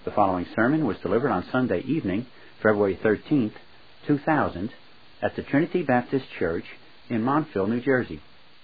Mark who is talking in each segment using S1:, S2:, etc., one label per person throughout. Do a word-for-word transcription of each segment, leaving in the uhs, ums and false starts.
S1: The following sermon was delivered on Sunday evening, February thirteenth, two thousand, at the Trinity Baptist Church in Montville, New Jersey.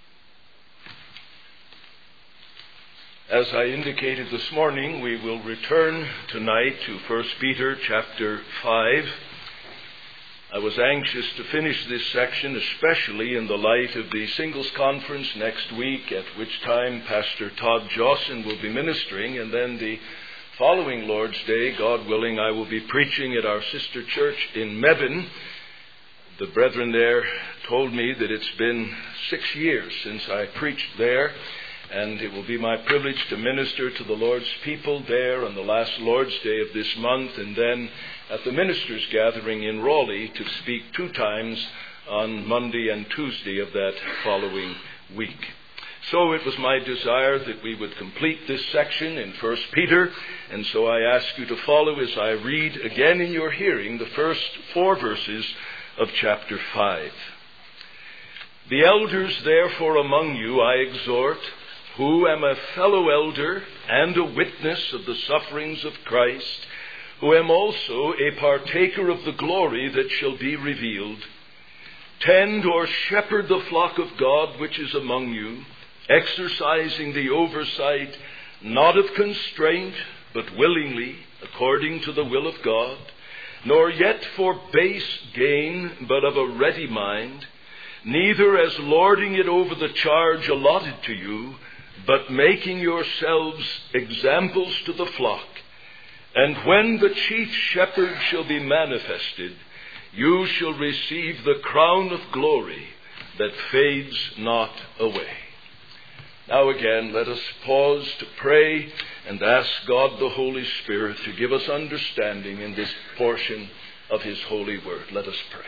S2: As I indicated this morning, we will return tonight to First Peter chapter five. I was anxious to finish this section, especially in the light of the Singles Conference next week, at which time Pastor Todd Jawson will be ministering, and then the following Lord's Day, God willing, I will be preaching at our sister church in Mebane. The brethren there told me that it's been six years since I preached there, and it will be my privilege to minister to the Lord's people there on the last Lord's Day of this month, and then at the ministers' gathering in Raleigh to speak two times on Monday and Tuesday of that following week. So it was my desire that we would complete this section in First Peter, and so I ask you to follow as I read again in your hearing the first four verses of chapter five. The elders therefore among you I exhort, who am a fellow elder and a witness of the sufferings of Christ, who am also a partaker of the glory that shall be revealed. Tend or shepherd the flock of God which is among you, exercising the oversight, not of constraint, but willingly, according to the will of God, nor yet for base gain, but of a ready mind, neither as lording it over the charge allotted to you, but making yourselves examples to the flock. And when the chief shepherd shall be manifested, you shall receive the crown of glory that fades not away. Now again, let us pause to pray and ask God the Holy Spirit to give us understanding in this portion of His holy word. Let us pray.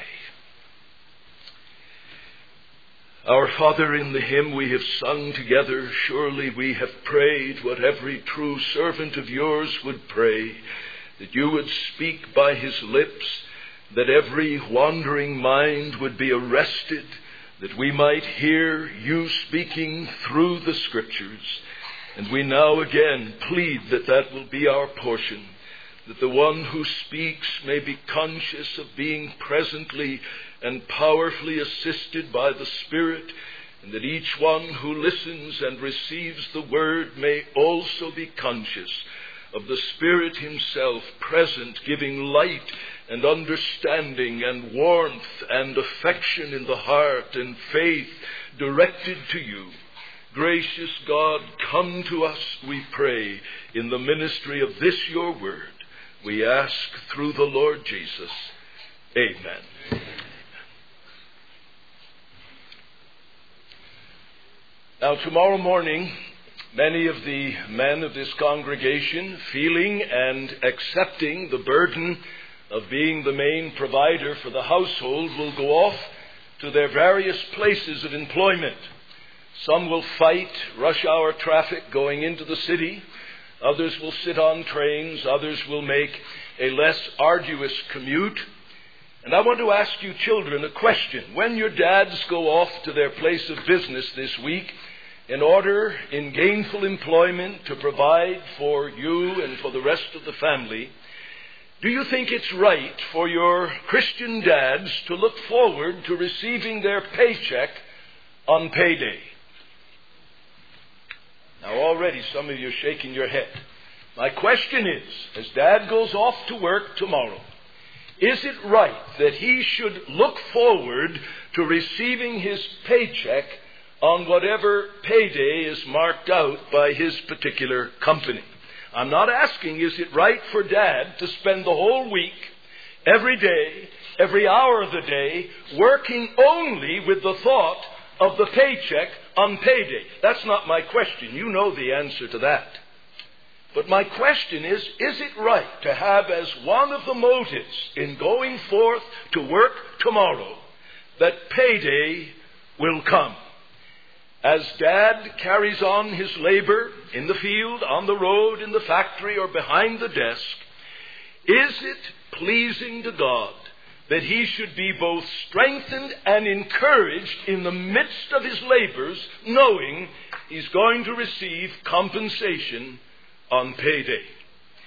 S2: Our Father, in the hymn we have sung together, surely we have prayed what every true servant of yours would pray, that you would speak by his lips, that every wandering mind would be arrested, that we might hear you speaking through the Scriptures. And we now again plead that that will be our portion, that the one who speaks may be conscious of being presently and powerfully assisted by the Spirit, and that each one who listens and receives the word may also be conscious of the Spirit himself present, giving light and understanding and warmth and affection in the heart and faith directed to you. Gracious God, come to us, we pray, in the ministry of this your word. We ask through the Lord Jesus. Amen. Now, tomorrow morning, many of the men of this congregation, feeling and accepting the burden of being the main provider for the household, will go off to their various places of employment. Some will fight rush hour traffic going into the city. Others will sit on trains. Others will make a less arduous commute. And I want to ask you children a question. When your dads go off to their place of business this week in order, in gainful employment, to provide for you and for the rest of the family, do you think it's right for your Christian dads to look forward to receiving their paycheck on payday? Now already some of you are shaking your head. My question is, as Dad goes off to work tomorrow, is it right that he should look forward to receiving his paycheck on whatever payday is marked out by his particular company? I'm not asking, is it right for Dad to spend the whole week, every day, every hour of the day, working only with the thought of the paycheck on payday? That's not my question. You know the answer to that. But my question is, is it right to have as one of the motives in going forth to work tomorrow that payday will come? As Dad carries on his labor in the field, on the road, in the factory, or behind the desk, is it pleasing to God that he should be both strengthened and encouraged in the midst of his labors, knowing he's going to receive compensation on payday?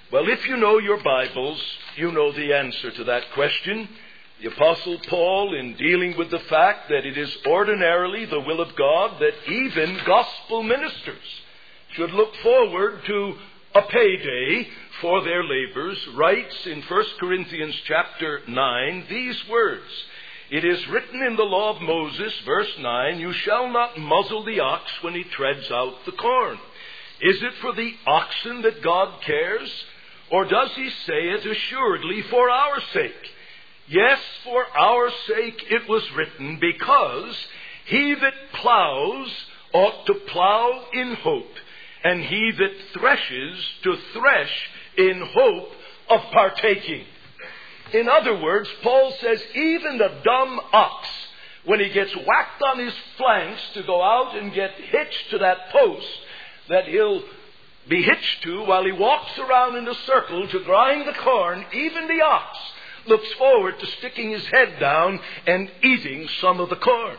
S2: Well, if you know your Bibles, you know the answer to that question. The Apostle Paul, in dealing with the fact that it is ordinarily the will of God that even gospel ministers should look forward to a payday for their labors, writes in First Corinthians chapter nine these words. It is written in the law of Moses, verse nine, "You shall not muzzle the ox when he treads out the corn." Is it for the oxen that God cares? Or does he say it assuredly for our sake? Yes, for our sake it was written, because he that plows ought to plow in hope, and he that threshes to thresh in hope of partaking. In other words, Paul says even a dumb ox, when he gets whacked on his flanks to go out and get hitched to that post that he'll be hitched to while he walks around in a circle to grind the corn, even the ox looks forward to sticking his head down and eating some of the corn.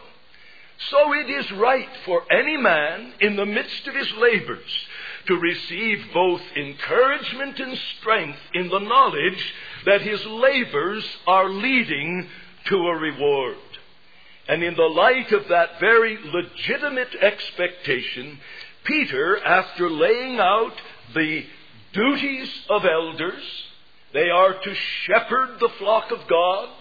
S2: So it is right for any man in the midst of his labors to receive both encouragement and strength in the knowledge that his labors are leading to a reward. And in the light of that very legitimate expectation, Peter, after laying out the duties of elders, they are to shepherd the flock of God,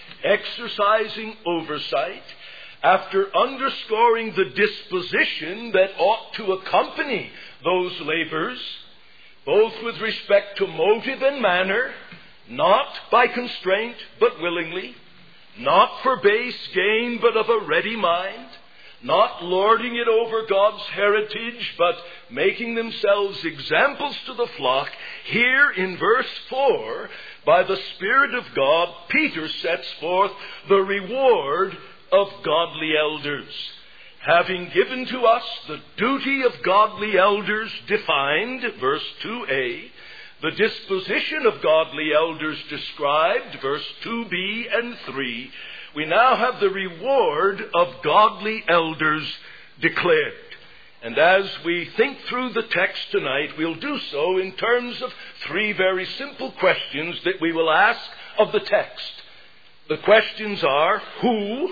S2: exercising oversight, after underscoring the disposition that ought to accompany those labors, both with respect to motive and manner, not by constraint but willingly, not for base gain but of a ready mind, not lording it over God's heritage, but making themselves examples to the flock. Here in verse four, by the Spirit of God, Peter sets forth the reward of godly elders. Having given to us the duty of godly elders defined, verse two a, the disposition of godly elders described, verse two b and three, we now have the reward of godly elders declared. And as we think through the text tonight, we'll do so in terms of three very simple questions that we will ask of the text. The questions are who,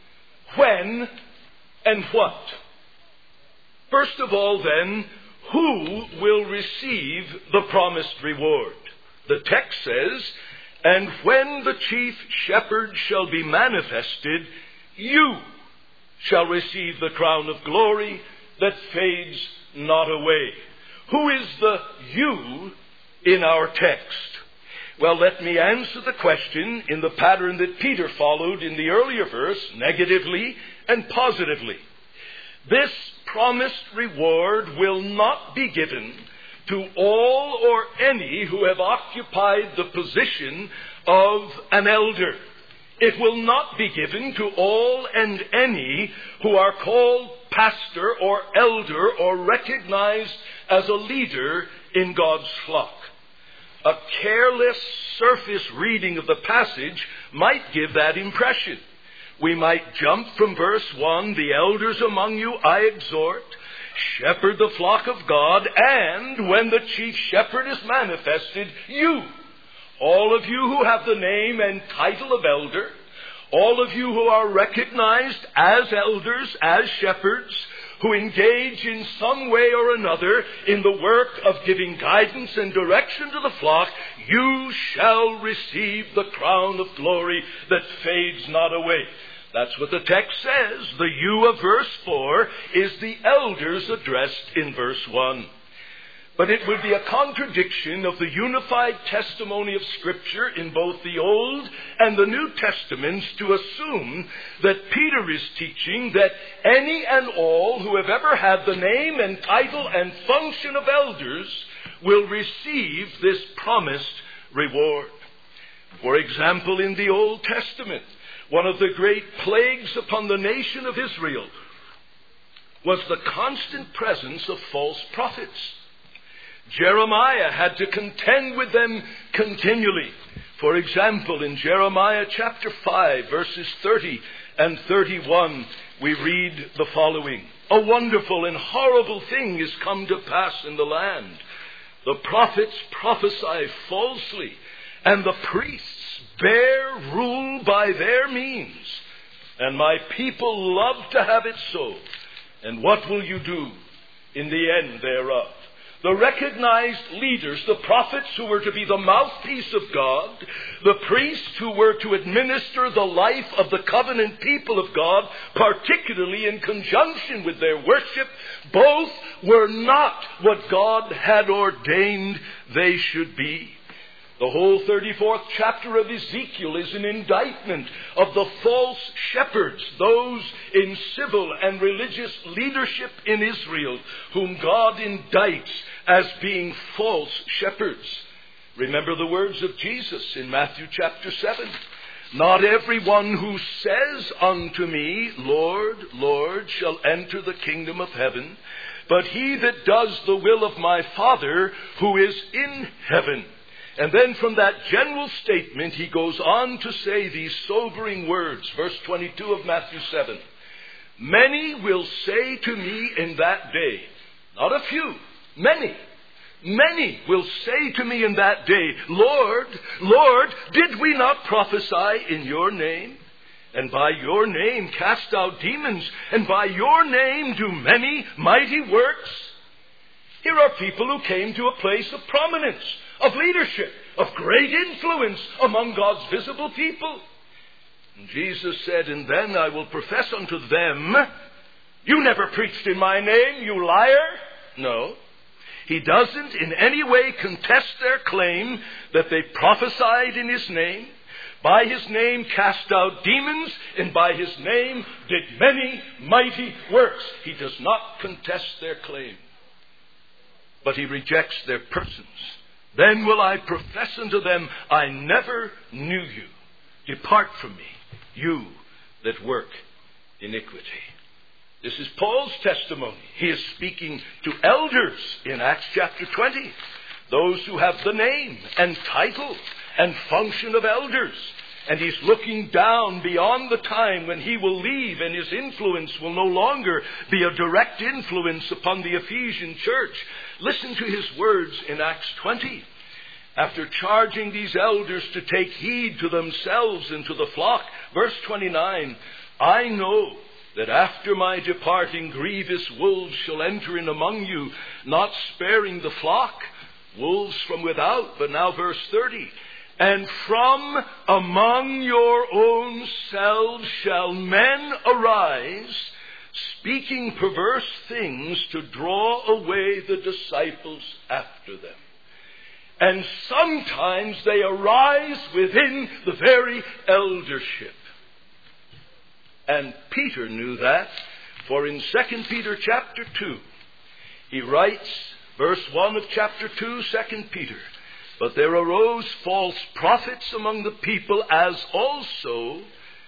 S2: when, and what. First of all, then, who will receive the promised reward? The text says, "And when the chief shepherd shall be manifested, you shall receive the crown of glory that fades not away." Who is the you in our text? Well, let me answer the question in the pattern that Peter followed in the earlier verse, negatively and positively. This promised reward will not be given to all or any who have occupied the position of an elder. It will not be given to all and any who are called pastor or elder or recognized as a leader in God's flock. A careless surface reading of the passage might give that impression. We might jump from verse one, "The elders among you I exhort, shepherd the flock of God, and when the chief shepherd is manifested, you, all of you who have the name and title of elder, all of you who are recognized as elders, as shepherds, who engage in some way or another in the work of giving guidance and direction to the flock, you shall receive the crown of glory that fades not away." That's what the text says. The you of verse four is the elders addressed in verse one. But it would be a contradiction of the unified testimony of Scripture in both the Old and the New Testaments to assume that Peter is teaching that any and all who have ever had the name and title and function of elders will receive this promised reward. For example, in the Old Testament, one of the great plagues upon the nation of Israel was the constant presence of false prophets. Jeremiah had to contend with them continually. For example, in Jeremiah chapter five, verses thirty and thirty-one, we read the following: "A wonderful and horrible thing is come to pass in the land. The prophets prophesy falsely, and the priests bear rule by their means. And my people love to have it so. And what will you do in the end thereof? The recognized leaders, the prophets who were to be the mouthpiece of God, the priests who were to administer the life of the covenant people of God, particularly in conjunction with their worship, both were not what God had ordained they should be. The whole thirty-fourth chapter of Ezekiel is an indictment of the false shepherds, those in civil and religious leadership in Israel, whom God indicts as being false shepherds. Remember the words of Jesus in Matthew chapter seven. Not everyone who says unto me, Lord, Lord, shall enter the kingdom of heaven, but he that does the will of my Father who is in heaven. And then from that general statement, he goes on to say these sobering words, verse twenty-two of Matthew seven. Many will say to me in that day, not a few, many, many will say to me in that day, Lord, Lord, did we not prophesy in your name? And by your name cast out demons, and by your name do many mighty works? Here are people who came to a place of prominence, of leadership, of great influence among God's visible people. And Jesus said, and then I will profess unto them, you never preached in my name, you liar. No. He doesn't in any way contest their claim that they prophesied in his name, by his name cast out demons, and by his name did many mighty works. He does not contest their claim, but he rejects their persons. Then will I profess unto them, I never knew you. Depart from me, you that work iniquity. This is Paul's testimony. He is speaking to elders in Acts chapter twenty. Those who have the name and title and function of elders. And he's looking down beyond the time when he will leave and his influence will no longer be a direct influence upon the Ephesian church. Listen to his words in Acts twenty. After charging these elders to take heed to themselves and to the flock, verse twenty-nine, I know that after my departing grievous wolves shall enter in among you, not sparing the flock, wolves from without. But now verse thirty, and from among your own selves shall men arise, speaking perverse things to draw away the disciples after them. And sometimes they arise within the very eldership. And Peter knew that, for in Second Peter chapter two, he writes, verse one of chapter two, Second Peter, but there arose false prophets among the people, as also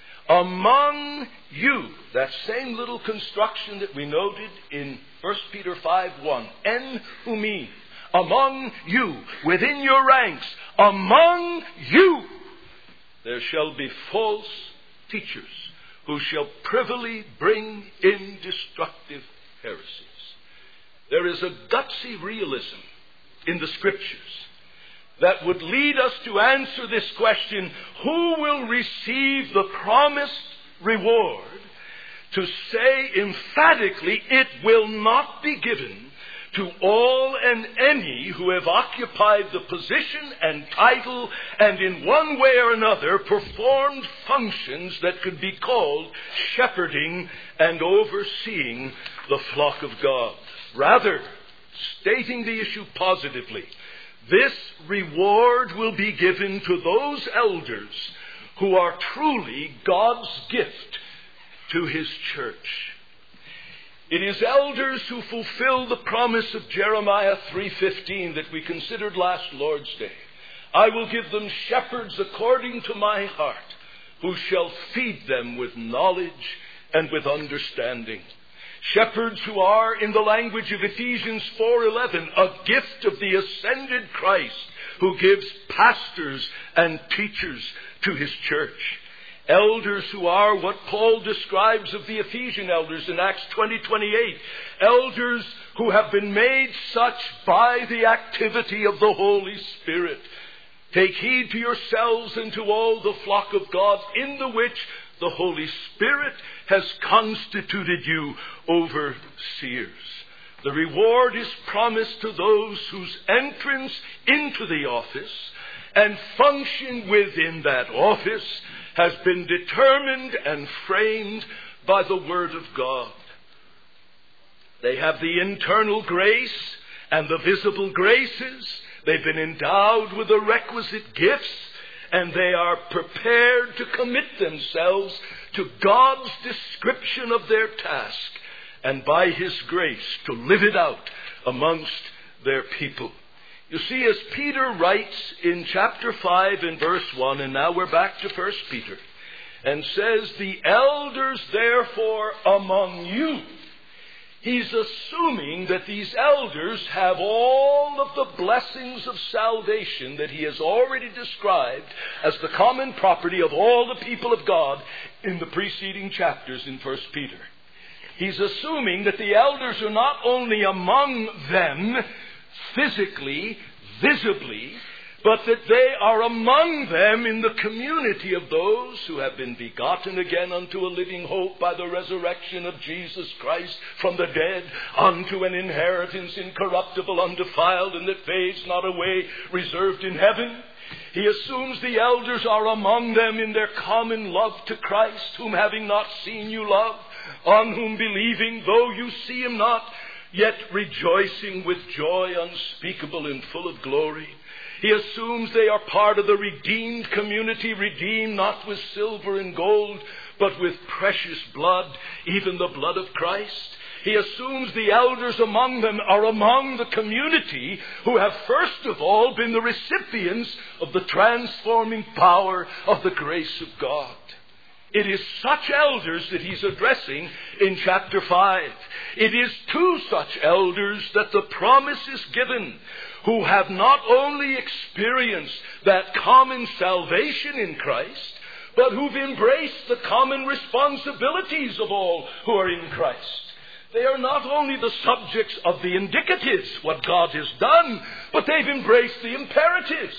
S2: among you. That same little construction that we noted in First Peter five one. En humi. Among you, within your ranks, among you, there shall be false teachers who shall privily bring in destructive heresies. There is a gutsy realism in the Scriptures that would lead us to answer this question, who will receive the promised reward, to say emphatically it will not be given to all and any who have occupied the position and title and in one way or another performed functions that could be called shepherding and overseeing the flock of God. Rather, stating the issue positively, this reward will be given to those elders who are truly God's gift to his church. It is elders who fulfill the promise of Jeremiah three fifteen that we considered last Lord's Day. I will give them shepherds according to my heart, who shall feed them with knowledge and with understanding. Shepherds who are, in the language of Ephesians four eleven, a gift of the ascended Christ, who gives pastors and teachers to his church. Elders who are what Paul describes of the Ephesian elders in Acts twenty twenty-eight. Elders who have been made such by the activity of the Holy Spirit. Take heed to yourselves and to all the flock of God, in the which the Holy Spirit has constituted you overseers. The reward is promised to those whose entrance into the office and function within that office has been determined and framed by the Word of God. They have the internal grace and the visible graces. They've been endowed with the requisite gifts, and they are prepared to commit themselves to God's description of their task, and by His grace to live it out amongst their people. You see, as Peter writes in chapter five and verse one, and now we're back to First Peter, and says, the elders therefore among you. He's assuming that these elders have all of the blessings of salvation that he has already described as the common property of all the people of God in the preceding chapters in First Peter. He's assuming that the elders are not only among them physically, visibly, but that they are among them in the community of those who have been begotten again unto a living hope by the resurrection of Jesus Christ from the dead, unto an inheritance incorruptible, undefiled, and that fades not away, reserved in heaven. He assumes the elders are among them in their common love to Christ, whom having not seen you love, on whom believing, though you see Him not, yet rejoicing with joy unspeakable and full of glory. He assumes they are part of the redeemed community, redeemed not with silver and gold, but with precious blood, even the blood of Christ. He assumes the elders among them are among the community who have first of all been the recipients of the transforming power of the grace of God. It is such elders that he's addressing in chapter five. It is to such elders that the promise is given, who have not only experienced that common salvation in Christ, but who've embraced the common responsibilities of all who are in Christ. They are not only the subjects of the indicatives, what God has done, but they've embraced the imperatives.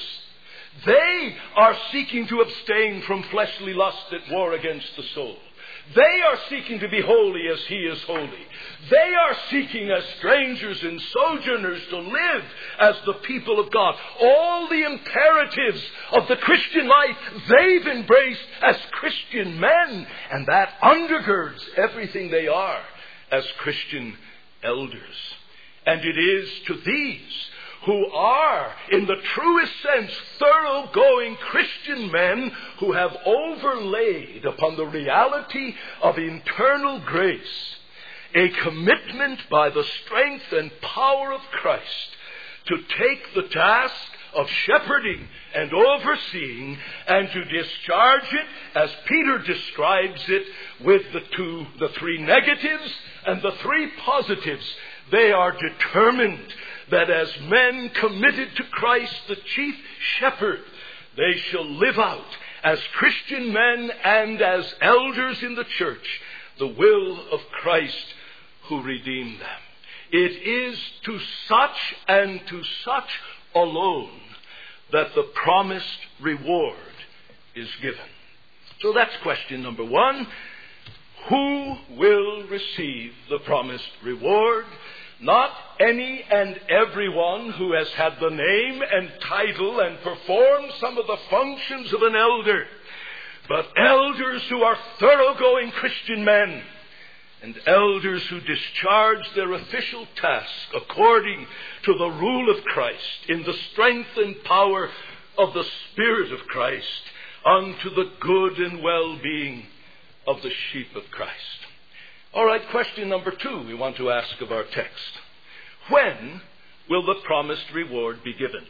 S2: They are seeking to abstain from fleshly lust that war against the soul. They are seeking to be holy as He is holy. They are seeking as strangers and sojourners to live as the people of God. All the imperatives of the Christian life they've embraced as Christian men, and that undergirds everything they are as Christian elders. And it is to these who are, in the truest sense, thoroughgoing Christian men who have overlaid upon the reality of internal grace a commitment by the strength and power of Christ to take the task of shepherding and overseeing and to discharge it, as Peter describes it, with the two, the three negatives and the three positives. They are determined that as men committed to Christ, the chief shepherd, they shall live out as Christian men and as elders in the church the will of Christ who redeemed them. It is to such and to such alone that the promised reward is given. So that's question number one. Who will receive the promised reward? Not any and everyone who has had the name and title and performed some of the functions of an elder, but elders who are thoroughgoing Christian men, and elders who discharge their official task according to the rule of Christ, in the strength and power of the Spirit of Christ, unto the good and well-being of the sheep of Christ. All right, question number two we want to ask of our text. When will the promised reward be given?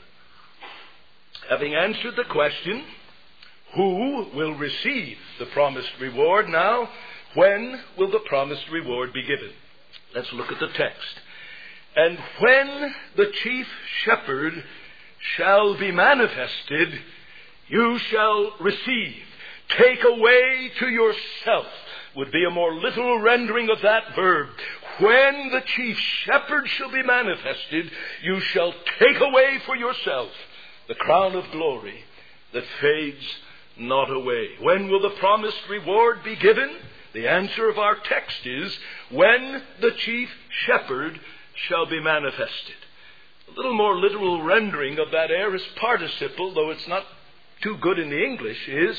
S2: Having answered the question, who will receive the promised reward? Now, when will the promised reward be given? Let's look at the text. And when the chief shepherd shall be manifested, you shall receive. take away to yourself would be a more literal rendering of that verb. When the chief shepherd shall be manifested, you shall take away for yourself the crown of glory that fades not away. When will the promised reward be given? The answer of our text is, when the chief shepherd shall be manifested. A little more literal rendering of that aorist participle, though it's not too good in the English, is,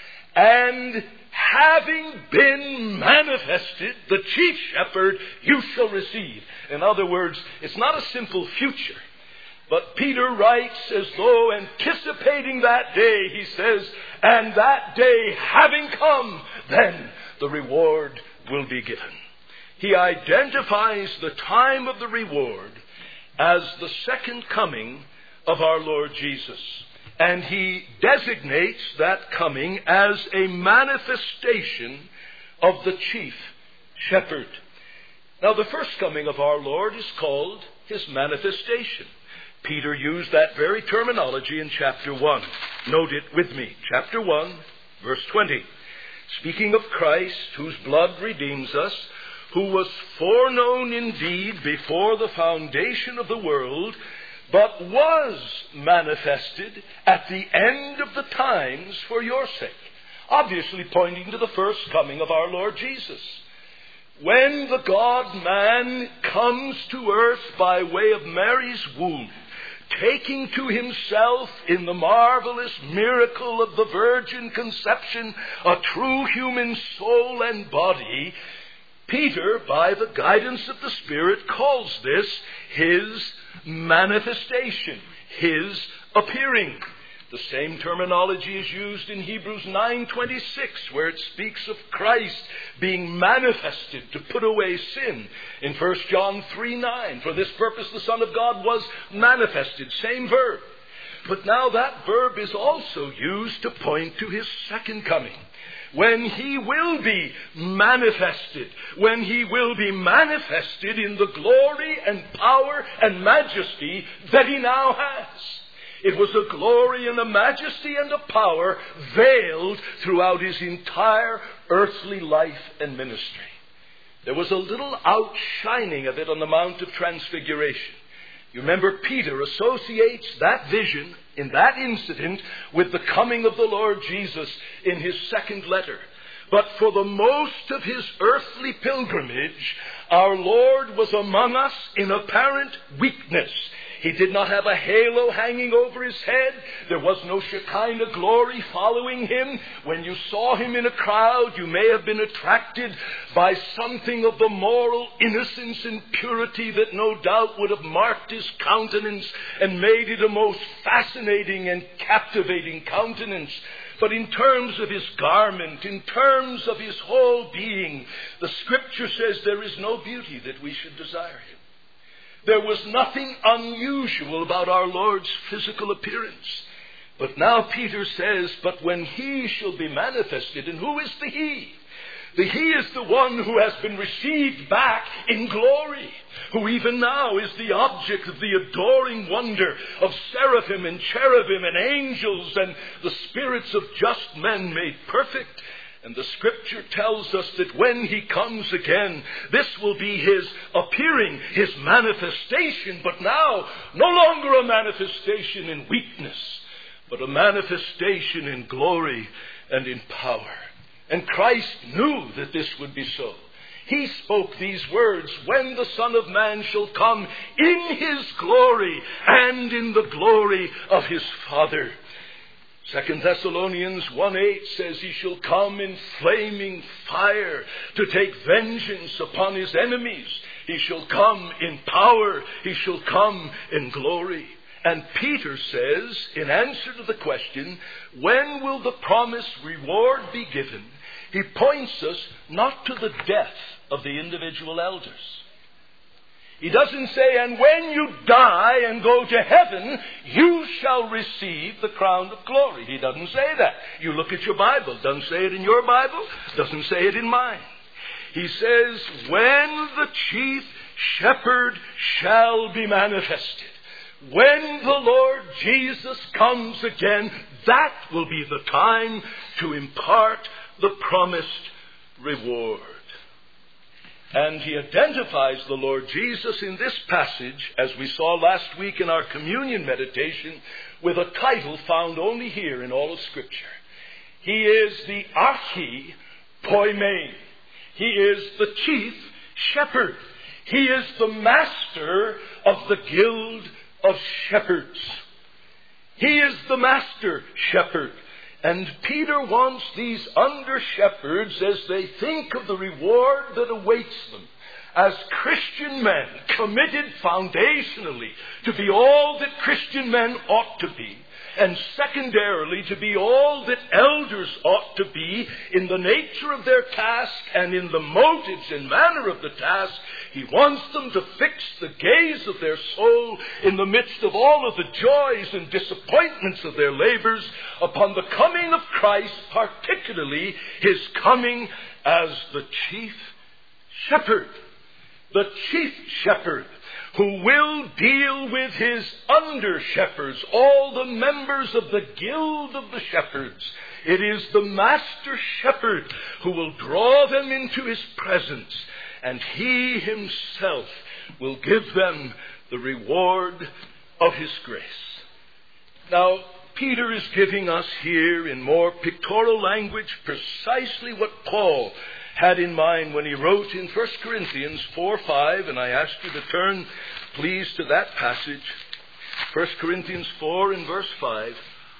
S2: and having been manifested, the chief shepherd you shall receive. In other words, it's not a simple future. But Peter writes as though anticipating that day, he says, and that day having come, then the reward will be given. He identifies the time of the reward as the second coming of our Lord Jesus. And he designates that coming as a manifestation of the chief shepherd. Now, the first coming of our Lord is called his manifestation. Peter used that very terminology in chapter one. Note it with me. Chapter one, verse twenty. Speaking of Christ, whose blood redeems us, who was foreknown indeed before the foundation of the world, but was manifested at the end of the times for your sake. Obviously pointing to the first coming of our Lord Jesus. When the God-man comes to earth by way of Mary's womb, taking to himself in the marvelous miracle of the virgin conception a true human soul and body, Peter, by the guidance of the Spirit, calls this his manifestation, his appearing. The same terminology is used in Hebrews nine twenty-six, where it speaks of Christ being manifested to put away sin. In First John three nine, for this purpose the Son of God was manifested. Same verb. But now that verb is also used to point to his second coming, when he will be manifested, when he will be manifested in the glory and power and majesty that he now has. It was a glory and a majesty and a power veiled throughout his entire earthly life and ministry. There was a little outshining of it on the Mount of Transfiguration. You remember, Peter associates that vision in that incident with the coming of the Lord Jesus in his second letter. But for the most of his earthly pilgrimage, our Lord was among us in apparent weakness. He did not have a halo hanging over his head. There was no Shekinah glory following him. When you saw him in a crowd, you may have been attracted by something of the moral innocence and purity that no doubt would have marked his countenance and made it a most fascinating and captivating countenance. But in terms of his garment, in terms of his whole being, the Scripture says there is no beauty that we should desire him. There was nothing unusual about our Lord's physical appearance. But now Peter says, but when he shall be manifested, and who is the he? The he is the one who has been received back in glory, who even now is the object of the adoring wonder of seraphim and cherubim and angels and the spirits of just men made perfect. And the Scripture tells us that when he comes again, this will be his appearing, his manifestation, but now no longer a manifestation in weakness, but a manifestation in glory and in power. And Christ knew that this would be so. He spoke these words, when the Son of Man shall come in his glory and in the glory of his Father. Second Thessalonians one eight says he shall come in flaming fire to take vengeance upon his enemies. He shall come in power. He shall come in glory. And Peter says, in answer to the question, when will the promised reward be given? He points us not to the death of the individual elders. He doesn't say, and when you die and go to heaven, you shall receive the crown of glory. He doesn't say that. You look at your Bible. Doesn't say it in your Bible. Doesn't say it in mine. He says, when the chief shepherd shall be manifested. when the Lord Jesus comes again, that will be the time to impart the promised reward. And he identifies the Lord Jesus in this passage, as we saw last week in our communion meditation, with a title found only here in all of Scripture. He is the Archi Poimen. He is the chief shepherd. He is the master of the guild of shepherds. He is the master shepherd. And Peter wants these under-shepherds, as they think of the reward that awaits them, as Christian men, committed foundationally to be all that Christian men ought to be, and secondarily to be all that elders ought to be in the nature of their task and in the motives and manner of the task. He wants them to fix the gaze of their soul in the midst of all of the joys and disappointments of their labors upon the coming of Christ, particularly his coming as the chief shepherd. The chief shepherd who will deal with his under-shepherds, all the members of the guild of the shepherds. It is the master shepherd who will draw them into his presence, and he himself will give them the reward of his grace. Now, Peter is giving us here in more pictorial language precisely what Paul had in mind when he wrote in First Corinthians four five, and I ask you to turn, please, to that passage. First Corinthians four and verse five.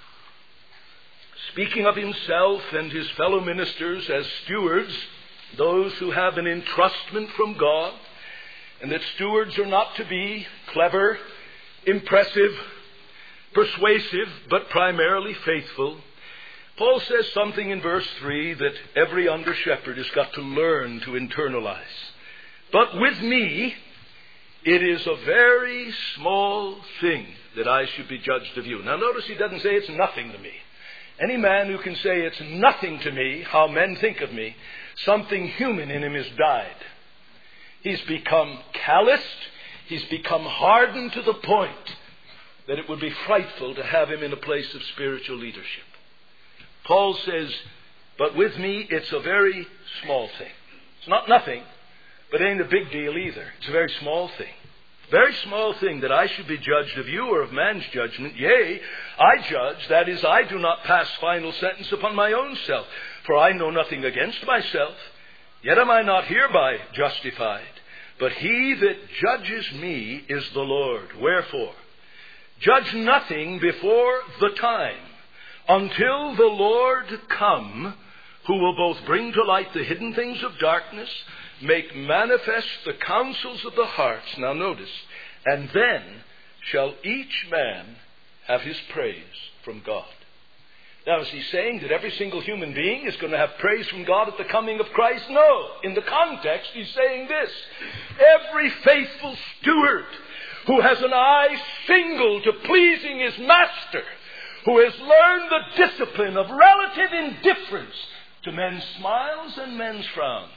S2: Speaking of himself and his fellow ministers as stewards, those who have an entrustment from God, and that stewards are not to be clever, impressive, persuasive, but primarily faithful. Paul says something in verse three that every under-shepherd has got to learn to internalize. But with me, it is a very small thing that I should be judged of you. Now notice he doesn't say it's nothing to me. Any man who can say it's nothing to me, how men think of me, something human in him has died. He's become calloused. He's become hardened to the point that it would be frightful to have him in a place of spiritual leadership. Paul says, but with me, it's a very small thing. It's not nothing, but it ain't a big deal either. It's a very small thing. Very small thing that I should be judged of you or of man's judgment. Yea, I judge, that is, I do not pass final sentence upon my own self. For I know nothing against myself, yet am I not hereby justified. But he that judges me is the Lord. Wherefore, judge nothing before the time, until the Lord come, who will both bring to light the hidden things of darkness, make manifest the counsels of the hearts. Now notice, and then shall each man have his praise from God. Now, is he saying that every single human being is going to have praise from God at the coming of Christ? No. In the context, he's saying this. Every faithful steward who has an eye single to pleasing his master, who has learned the discipline of relative indifference to men's smiles and men's frowns,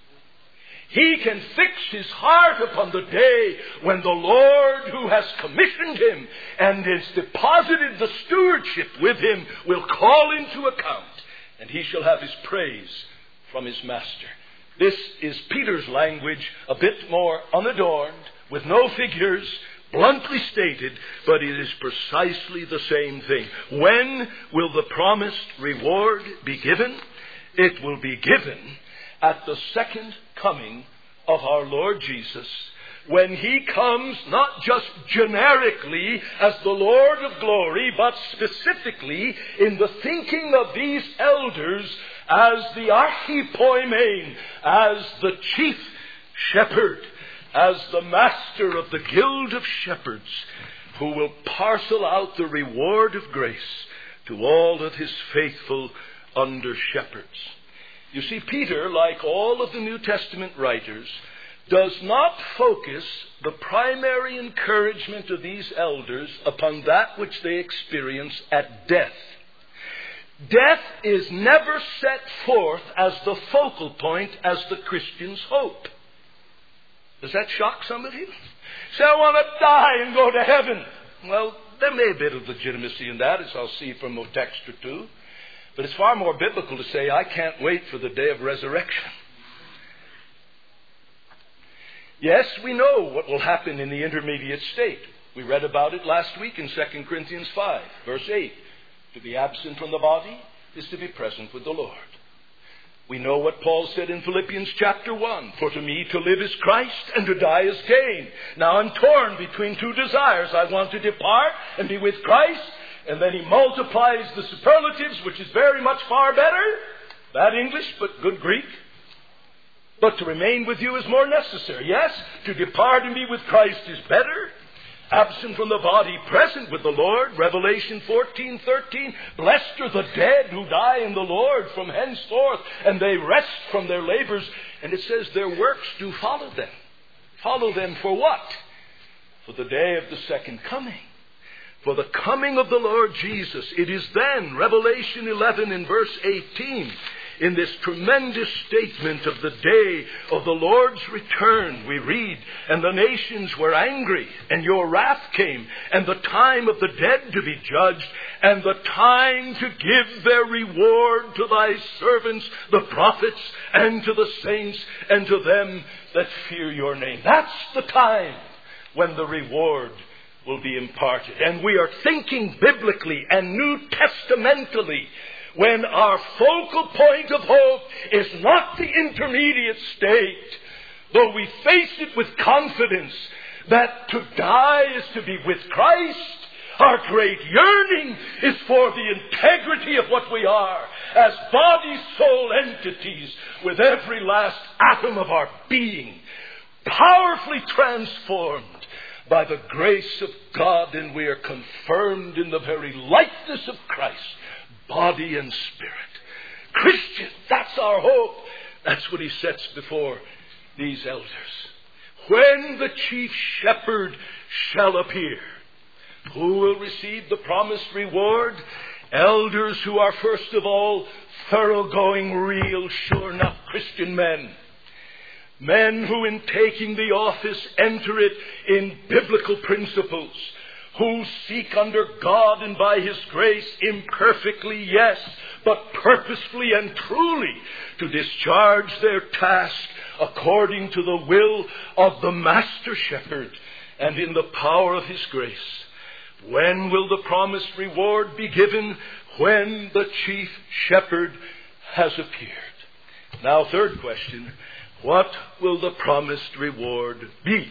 S2: he can fix his heart upon the day when the Lord, who has commissioned him and has deposited the stewardship with him, will call into account, and he shall have his praise from his master. This is Peter's language, a bit more unadorned, with no figures, bluntly stated, but it is precisely the same thing. When will the promised reward be given? It will be given at the second coming of our Lord Jesus, when he comes not just generically as the Lord of glory, but specifically in the thinking of these elders as the Archipoimen, as the chief shepherd, as the master of the guild of shepherds, who will parcel out the reward of grace to all of his faithful under-shepherds. You see, Peter, like all of the New Testament writers, does not focus the primary encouragement of these elders upon that which they experience at death. Death is never set forth as the focal point as the Christian's hope. Does that shock some of you? Say, I want to die and go to heaven. Well, there may be a bit of legitimacy in that, as I'll see from a text or two. But it's far more biblical to say, I can't wait for the day of resurrection. Yes, we know what will happen in the intermediate state. We read about it last week in Second Corinthians five, verse eight. To be absent from the body is to be present with the Lord. We know what Paul said in Philippians chapter one. For to me to live is Christ and to die is gain. Now I'm torn between two desires. I want to depart and be with Christ. And then he multiplies the superlatives, which is very much far better. Bad English, but good Greek. But to remain with you is more necessary. Yes, to depart and be with Christ is better. Absent from the body, present with the Lord. Revelation fourteen thirteen. Blessed are the dead who die in the Lord from henceforth, and they rest from their labors. And it says their works do follow them. Follow them for what? For the day of the second coming. For the coming of the Lord Jesus. It is then, Revelation eleven in verse eighteen, in this tremendous statement of the day of the Lord's return, we read, and the nations were angry, and your wrath came, and the time of the dead to be judged, and the time to give their reward to thy servants, the prophets, and to the saints, and to them that fear your name. That's the time when the reward will be imparted. And we are thinking biblically and New Testamentally when our focal point of hope is not the intermediate state, though we face it with confidence that to die is to be with Christ. Our great yearning is for the integrity of what we are as body, soul entities with every last atom of our being powerfully transformed by the grace of God, and we are confirmed in the very likeness of Christ, body and spirit. Christian, that's our hope. That's what he sets before these elders. When the chief shepherd shall appear, who will receive the promised reward? Elders who are first of all thoroughgoing, real, sure enough Christian men. Men who in taking the office enter it in biblical principles, who seek under God and by His grace imperfectly, yes, but purposefully and truly to discharge their task according to the will of the Master Shepherd and in the power of His grace. When will the promised reward be given? When the chief shepherd has appeared. Now, third question. What will the promised reward be?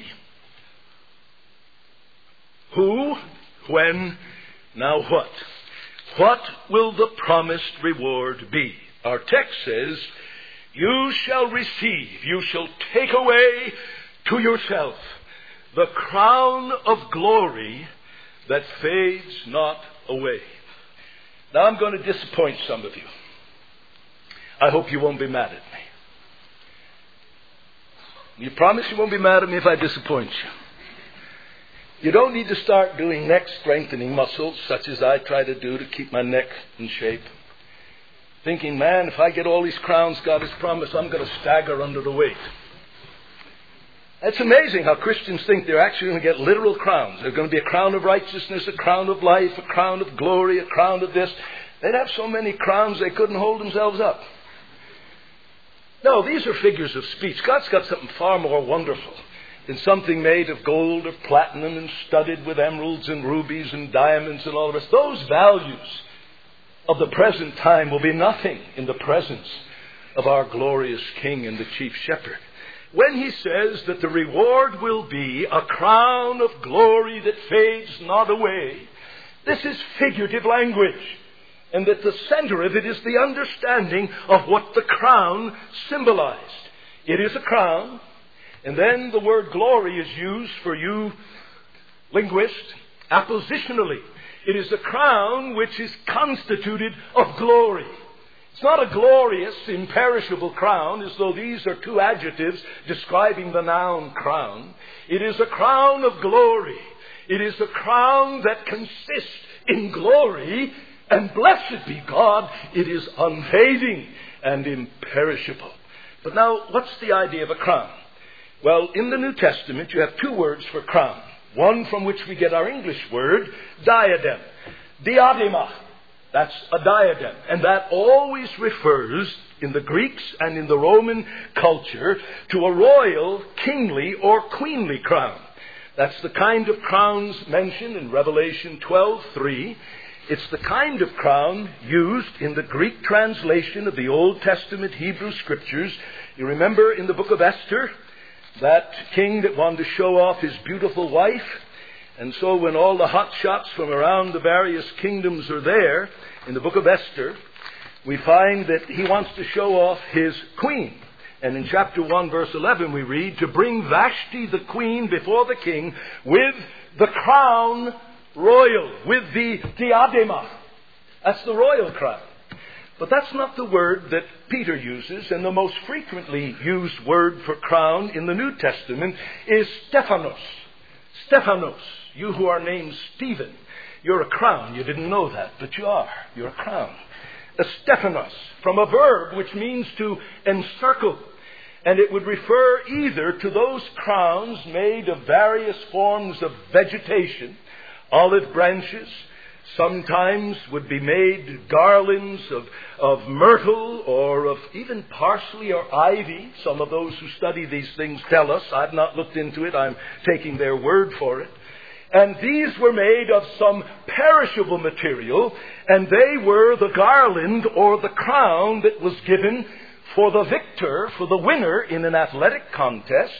S2: Who, when, now what? What will the promised reward be? Our text says, you shall receive, you shall take away to yourself the crown of glory that fades not away. Now I'm going to disappoint some of you. I hope you won't be mad at me. You promise you won't be mad at me if I disappoint you. You don't need to start doing neck strengthening muscles such as I try to do to keep my neck in shape. Thinking, man, if I get all these crowns God has promised, I'm going to stagger under the weight. It's amazing how Christians think they're actually going to get literal crowns. There's going to be a crown of righteousness, a crown of life, a crown of glory, a crown of this. They'd have so many crowns they couldn't hold themselves up. No, these are figures of speech. God's got something far more wonderful than something made of gold or platinum and studded with emeralds and rubies and diamonds and all the rest. Those values of the present time will be nothing in the presence of our glorious King and the Chief Shepherd. When he says that the reward will be a crown of glory that fades not away, this is figurative language. And that the center of it is the understanding of what the crown symbolized. It is a crown, and then the word glory is used for you linguists appositionally. It is a crown which is constituted of glory. It's not a glorious, imperishable crown, as though these are two adjectives describing the noun crown. It is a crown of glory. It is a crown that consists in glory. And blessed be God, it is unfading and imperishable. But now, what's the idea of a crown? Well, in the New Testament, you have two words for crown. one from which we get our English word, diadem. Diadema. That's a diadem. And that always refers, in the Greeks and in the Roman culture, to a royal, kingly, or queenly crown. That's the kind of crowns mentioned in Revelation twelve three. It's the kind of crown used in the Greek translation of the Old Testament Hebrew Scriptures. You remember in the book of Esther, that king that wanted to show off his beautiful wife. And so when all the hot shots from around the various kingdoms are there, in the book of Esther, we find that he wants to show off his queen. And in chapter one, verse eleven, we read, to bring Vashti the queen before the king with the crown royal, with the diadema. That's the royal crown. But that's not the word that Peter uses, and the most frequently used word for crown in the New Testament is Stephanos. Stephanos, you who are named Stephen, you're a crown. You didn't know that, but you are. You're a crown. A Stephanos, from a verb which means to encircle. And it would refer either to those crowns made of various forms of vegetation, olive branches, sometimes would be made garlands of, of myrtle or of even parsley or ivy. Some of those who study these things tell us. I've not looked into it. I'm taking their word for it. And these were made of some perishable material, and they were the garland or the crown that was given for the victor, for the winner in an athletic contest,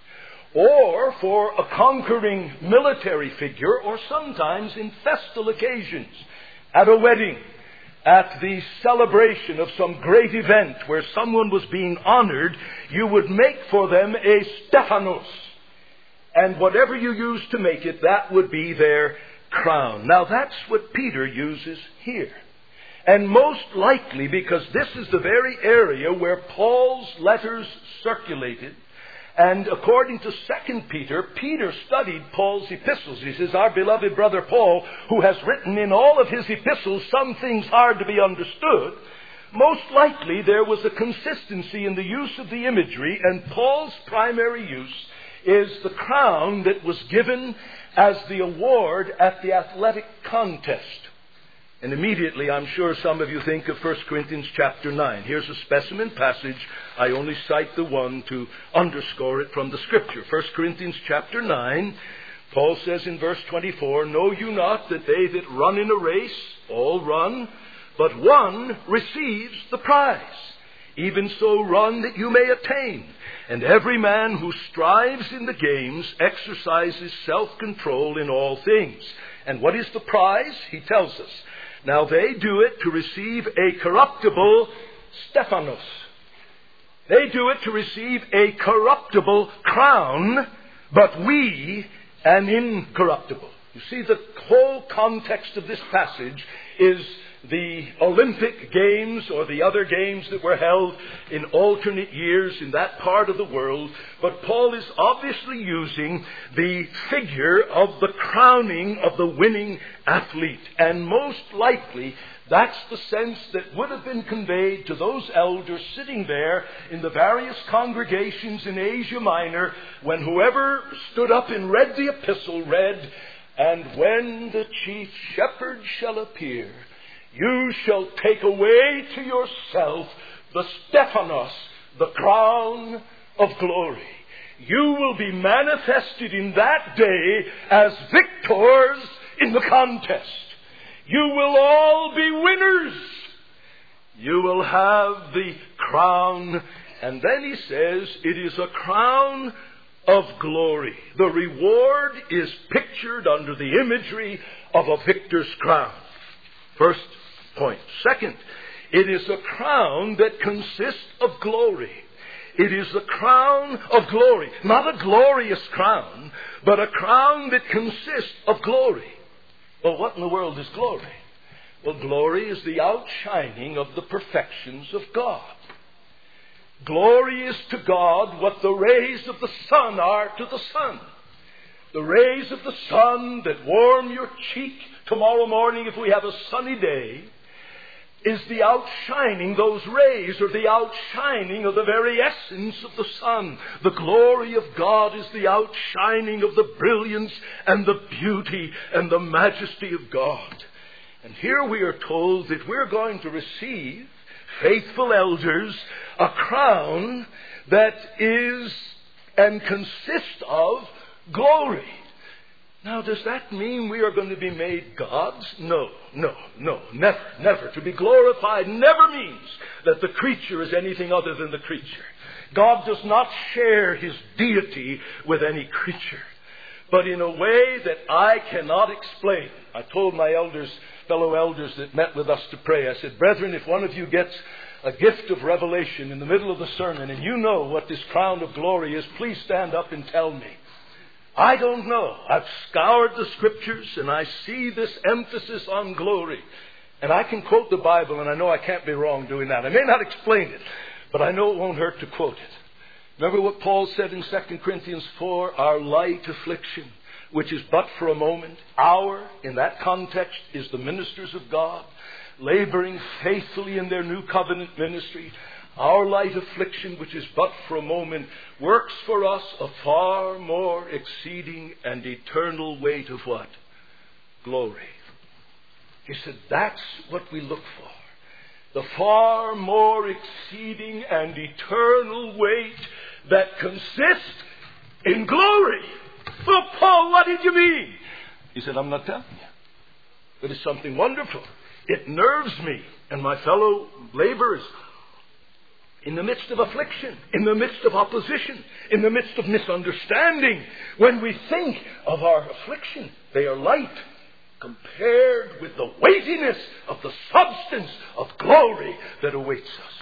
S2: or for a conquering military figure, or sometimes in festal occasions, at a wedding, at the celebration of some great event where someone was being honored, you would make for them a Stephanos. And whatever you use to make it, that would be their crown. Now that's what Peter uses here. And most likely because this is the very area where Paul's letters circulated. And according to Second Peter, Peter studied Paul's epistles. He says, our beloved brother Paul, who has written in all of his epistles some things hard to be understood, most likely there was a consistency in the use of the imagery, and Paul's primary use is the crown that was given as the award at the athletic contest. And immediately, I'm sure some of you think of First Corinthians chapter nine. Here's a specimen passage. I only cite the one to underscore it from the Scripture. First Corinthians chapter nine, Paul says in verse twenty-four, know you not that they that run in a race all run, but one receives the prize. Even so run that you may attain. And every man who strives in the games exercises self-control in all things. And what is the prize? He tells us. Now they do it to receive a corruptible Stephanos. They do it to receive a corruptible crown, but we an incorruptible. You see, the whole context of this passage is the Olympic Games or the other games that were held in alternate years in that part of the world. But Paul is obviously using the figure of the crowning of the winning athlete. And most likely that's the sense that would have been conveyed to those elders sitting there in the various congregations in Asia Minor when whoever stood up and read the epistle read, and when the chief shepherd shall appear, you shall take away to yourself the Stephanos, the crown of glory. You will be manifested in that day as victors in the contest. You will all be winners. You will have the crown. And then he says it is a crown of glory. The reward is pictured under the imagery of a victor's crown. First point. Second, it is a crown that consists of glory. It is the crown of glory. Not a glorious crown, but a crown that consists of glory. Well, what in the world is glory? Well, glory is the outshining of the perfections of God. Glory is to God what the rays of the sun are to the sun. The rays of the sun that warm your cheek tomorrow morning if we have a sunny day, is the outshining, those rays are the outshining of the very essence of the sun. The glory of God is the outshining of the brilliance and the beauty and the majesty of God. And here we are told that we're going to receive, faithful elders, a crown that is and consists of glory. Now, does that mean we are going to be made gods? No, no, no, never, never. To be glorified never means that the creature is anything other than the creature. God does not share his deity with any creature, but in a way that I cannot explain. I told my elders, fellow elders that met with us to pray, I said, brethren, if one of you gets a gift of revelation in the middle of the sermon and you know what this crown of glory is, please stand up and tell me. I don't know. I've scoured the scriptures and I see this emphasis on glory. And I can quote the Bible, and I know I can't be wrong doing that. I may not explain it, but I know it won't hurt to quote it. Remember what Paul said in Second Corinthians four, our light affliction, which is but for a moment. Our, in that context, is the ministers of God, laboring faithfully in their new covenant ministry. Our light affliction, which is but for a moment, works for us a far more exceeding and eternal weight of what? Glory. He said, that's what we look for. The far more exceeding and eternal weight that consists in glory. Oh, Paul, what did you mean? He said, I'm not telling you. But it's something wonderful. It nerves me and my fellow laborers. In the midst of affliction, in the midst of opposition, in the midst of misunderstanding, when we think of our affliction, they are light compared with the weightiness of the substance of glory that awaits us.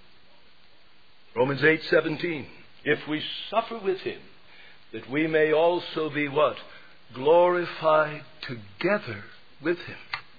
S2: Romans eight seventeen. If we suffer with him, that we may also be what? Glorified together with him.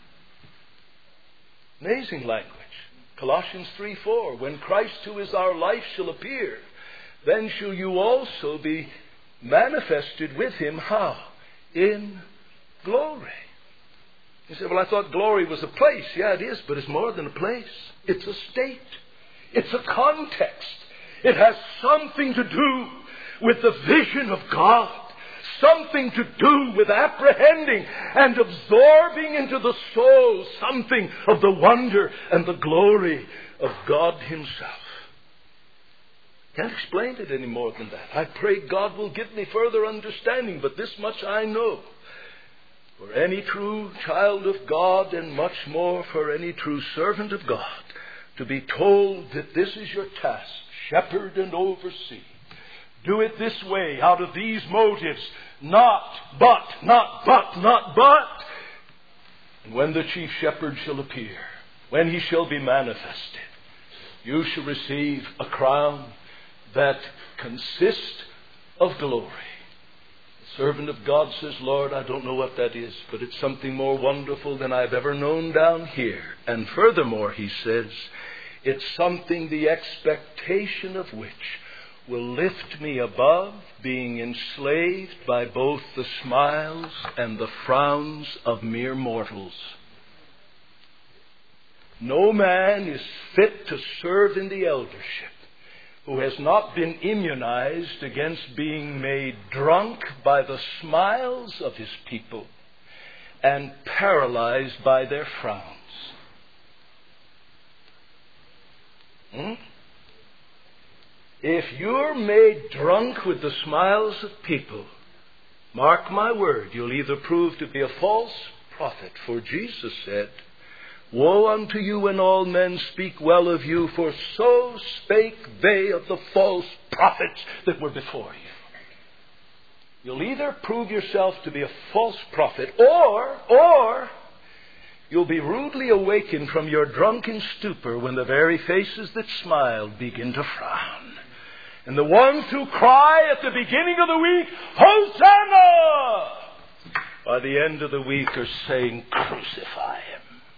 S2: Amazing language. Colossians three four, when Christ, who is our life, shall appear, then shall you also be manifested with him. How? In glory. You say, well, I thought glory was a place. Yeah, it is, but it's more than a place. It's a state. It's a context. It has something to do with the vision of God. Something to do with apprehending and absorbing into the soul something of the wonder and the glory of God himself. Can't explain it any more than that. I pray God will give me further understanding, but this much I know. For any true child of God, and much more for any true servant of God, to be told that this is your task, shepherd and oversee. Do it this way, out of these motives. Not, but, not, but, not, but. And when the chief shepherd shall appear, when he shall be manifested, you shall receive a crown that consists of glory. The servant of God says, Lord, I don't know what that is, but it's something more wonderful than I've ever known down here. And furthermore, he says, it's something the expectation of which will lift me above being enslaved by both the smiles and the frowns of mere mortals. No man is fit to serve in the eldership who has not been immunized against being made drunk by the smiles of his people and paralyzed by their frowns. Hmm? If you're made drunk with the smiles of people, mark my word, you'll either prove to be a false prophet. For Jesus said, woe unto you when all men speak well of you, for so spake they of the false prophets that were before you. You'll either prove yourself to be a false prophet, or, or, you'll be rudely awakened from your drunken stupor when the very faces that smiled begin to frown. And the ones who cry at the beginning of the week, Hosanna! By the end of the week are saying, crucify him.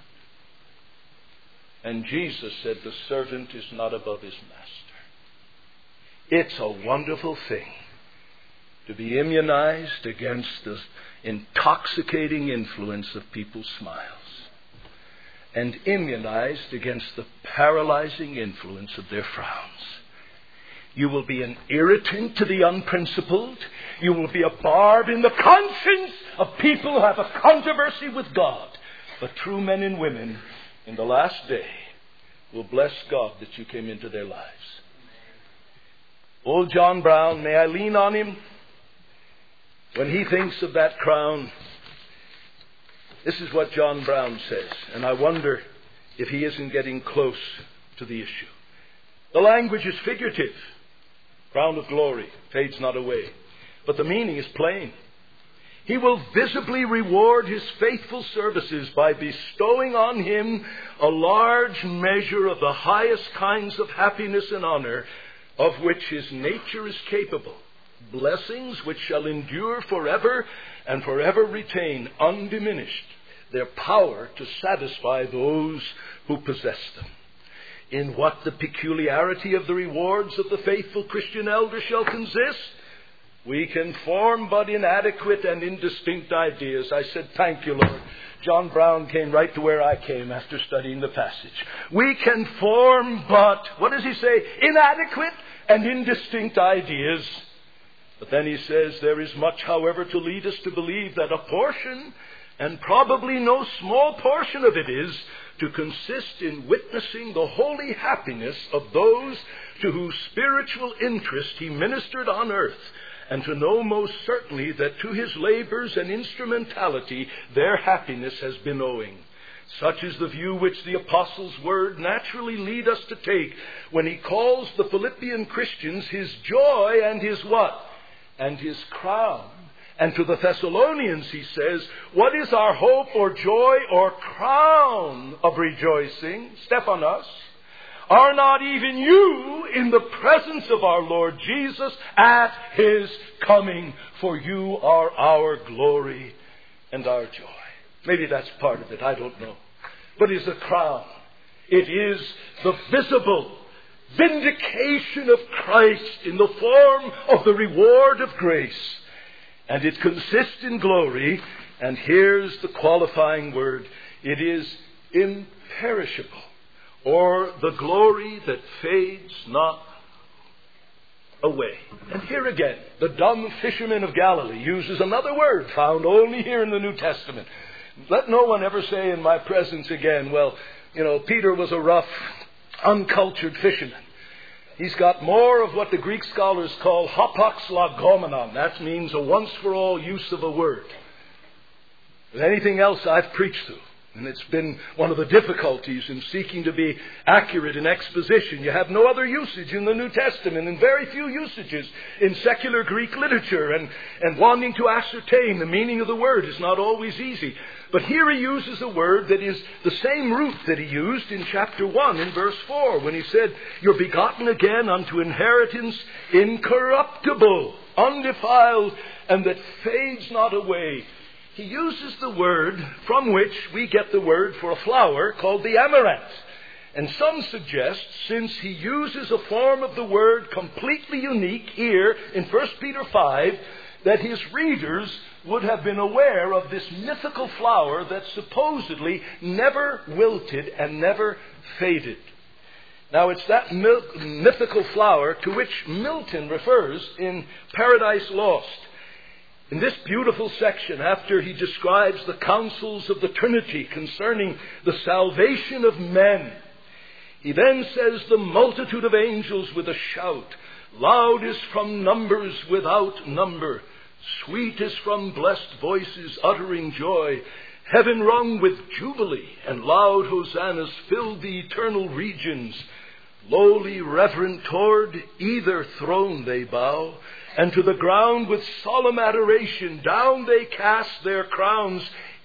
S2: And Jesus said, the servant is not above his master. It's a wonderful thing to be immunized against the intoxicating influence of people's smiles. and immunized against the paralyzing influence of their frowns. You will be an irritant to the unprincipled. You will be a barb in the conscience of people who have a controversy with God. But true men and women in the last day will bless God that you came into their lives. Old John Brown, may I lean on him? When he thinks of that crown, this is what John Brown says, and I wonder if he isn't getting close to the issue. The language is figurative. Crown of glory fades not away. But the meaning is plain. He will visibly reward his faithful services by bestowing on him a large measure of the highest kinds of happiness and honor of which his nature is capable. Blessings which shall endure forever and forever retain undiminished their power to satisfy those who possess them. In what the peculiarity of the rewards of the faithful Christian elder shall consist, we can form but inadequate and indistinct ideas. I said, thank you, Lord. John Brown came right to where I came after studying the passage. We can form but, what does he say? Inadequate and indistinct ideas. But then he says, there is much, however, to lead us to believe that a portion, and probably no small portion of it is, to consist in witnessing the holy happiness of those to whose spiritual interest he ministered on earth, and to know most certainly that to his labors and instrumentality their happiness has been owing. Such is the view which the Apostle's word naturally lead us to take when he calls the Philippian Christians his joy and his what? And his crown. And to the Thessalonians he says, what is our hope or joy or crown of rejoicing? Stephanos. Are not even you in the presence of our Lord Jesus at his coming? For you are our glory and our joy. Maybe that's part of it. I don't know. But it's a crown. It is the visible vindication of Christ in the form of the reward of grace. And it consists in glory. And here's the qualifying word. It is imperishable. Or the glory that fades not away. And here again, the dumb fisherman of Galilee uses another word found only here in the New Testament. Let no one ever say in my presence again, well, you know, Peter was a rough, uncultured fisherman. He's got more of what the Greek scholars call hapax legomenon. That means a once-for-all use of a word. Than anything else I've preached through. And it's been one of the difficulties in seeking to be accurate in exposition. You have no other usage in the New Testament and very few usages in secular Greek literature. And, and wanting to ascertain the meaning of the word is not always easy. But here he uses a word that is the same root that he used in chapter one in verse four when he said, you're begotten again unto inheritance incorruptible, undefiled, and that fades not away. He uses the word from which we get the word for a flower called the amaranth. And some suggest, since he uses a form of the word completely unique here in First Peter five, that his readers would have been aware of this mythical flower that supposedly never wilted and never faded. Now it's that mythical flower to which Milton refers in Paradise Lost. In this beautiful section, after he describes the counsels of the Trinity concerning the salvation of men, he then says, the multitude of angels with a shout, loud is from numbers without number, sweet is from blessed voices uttering joy, heaven rung with jubilee, and loud hosannas filled the eternal regions. Lowly reverent toward either throne they bow, and to the ground with solemn adoration down they cast their crowns,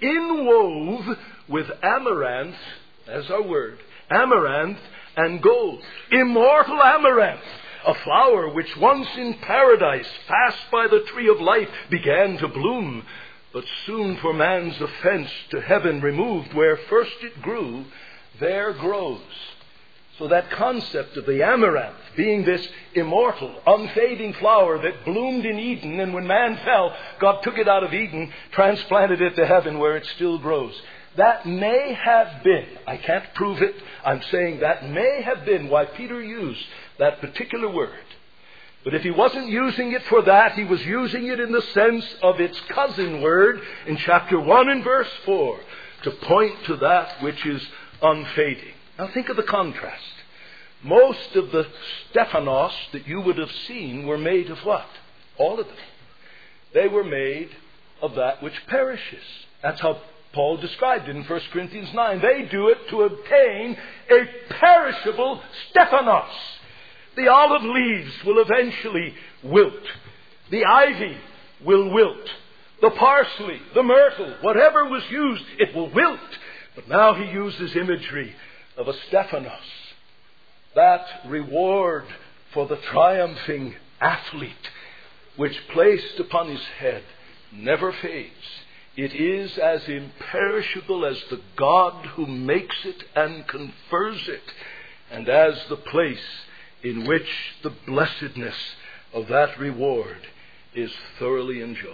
S2: inwove with amaranth, as our word, amaranth and gold. Immortal amaranth, a flower which once in paradise, fast by the tree of life, began to bloom, but soon for man's offense to heaven removed, where first it grew, there grows. So that concept of the amaranth being this immortal, unfading flower that bloomed in Eden, and when man fell, God took it out of Eden, transplanted it to heaven where it still grows. that may have been, I can't prove it, I'm saying that may have been why Peter used that particular word. But if he wasn't using it for that, he was using it in the sense of its cousin word in chapter one and verse four, to point to that which is unfading. Now think of the contrast. Most of the Stephanos that you would have seen were made of what? All of them. They were made of that which perishes. That's how Paul described it in First Corinthians nine. They do it to obtain a perishable Stephanos. The olive leaves will eventually wilt. The ivy will wilt. The parsley, the myrtle, whatever was used, it will wilt. But now he uses imagery of a Stephanos. That reward for the triumphing athlete, which placed upon his head never fades. It is as imperishable as the God who makes it and confers it, and as the place in which the blessedness of that reward is thoroughly enjoyed.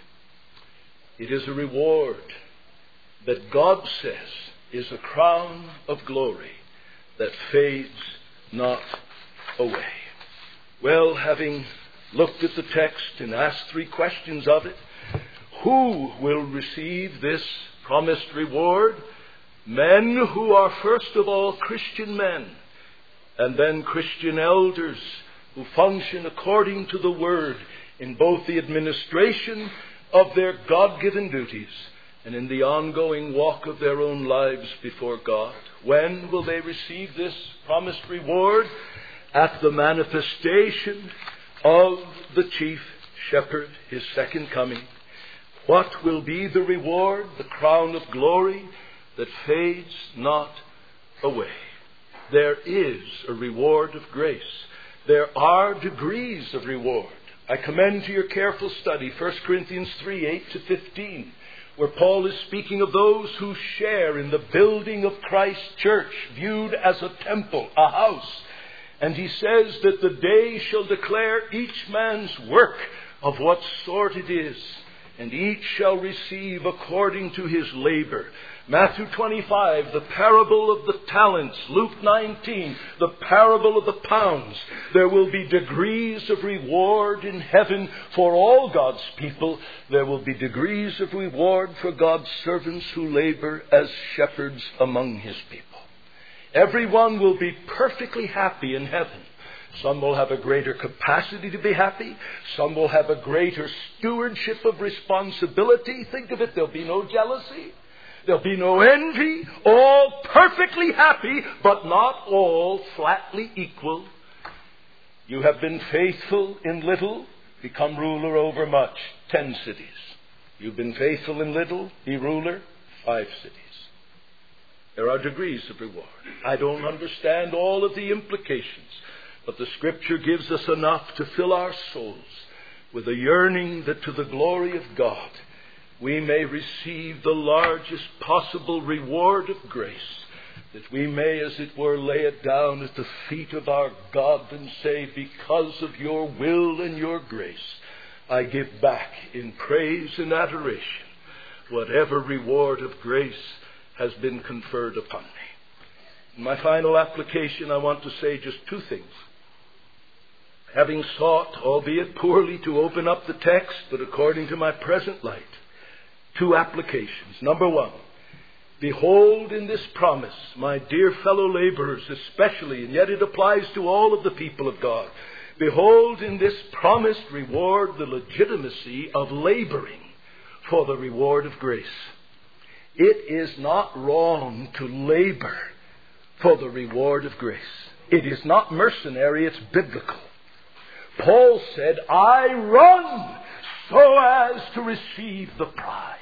S2: It is a reward that God says is a crown of glory that fades not away. Well, having looked at the text and asked three questions of it, who will receive this promised reward? Men who are first of all Christian men, and then Christian elders who function according to the Word in both the administration of their God-given duties and in the ongoing walk of their own lives before God. When will they receive this promised reward? At the manifestation of the chief shepherd, his second coming. What will be the reward? The crown of glory that fades not away. There is a reward of grace. There are degrees of reward. I commend to your careful study First Corinthians three, eight to fifteen, where Paul is speaking of those who share in the building of Christ's church, viewed as a temple, a house. And he says that the day shall declare each man's work of what sort it is, and each shall receive according to his labor. Matthew twenty-five, the parable of the talents. Luke nineteen, the parable of the pounds. There will be degrees of reward in heaven for all God's people. There will be degrees of reward for God's servants who labor as shepherds among his people. Everyone will be perfectly happy in heaven. Some will have a greater capacity to be happy. Some will have a greater stewardship of responsibility. Think of it, there'll be no jealousy. There'll be no envy. All perfectly happy, but not all flatly equal. You have been faithful in little, become ruler over much. Ten cities. You've been faithful in little, be ruler, five cities. There are degrees of reward. I don't understand all of the implications, but the Scripture gives us enough to fill our souls with a yearning that to the glory of God we may receive the largest possible reward of grace, that we may, as it were, lay it down at the feet of our God and say, because of your will and your grace, I give back in praise and adoration whatever reward of grace has been conferred upon me. In my final application, I want to say just two things. Having sought, albeit poorly, to open up the text, but according to my present light, two applications. Number one, behold in this promise, my dear fellow laborers especially, and yet it applies to all of the people of God, behold in this promised reward the legitimacy of laboring for the reward of grace. It is not wrong to labor for the reward of grace. It is not mercenary, it's biblical. Paul said, I run so as to receive the prize.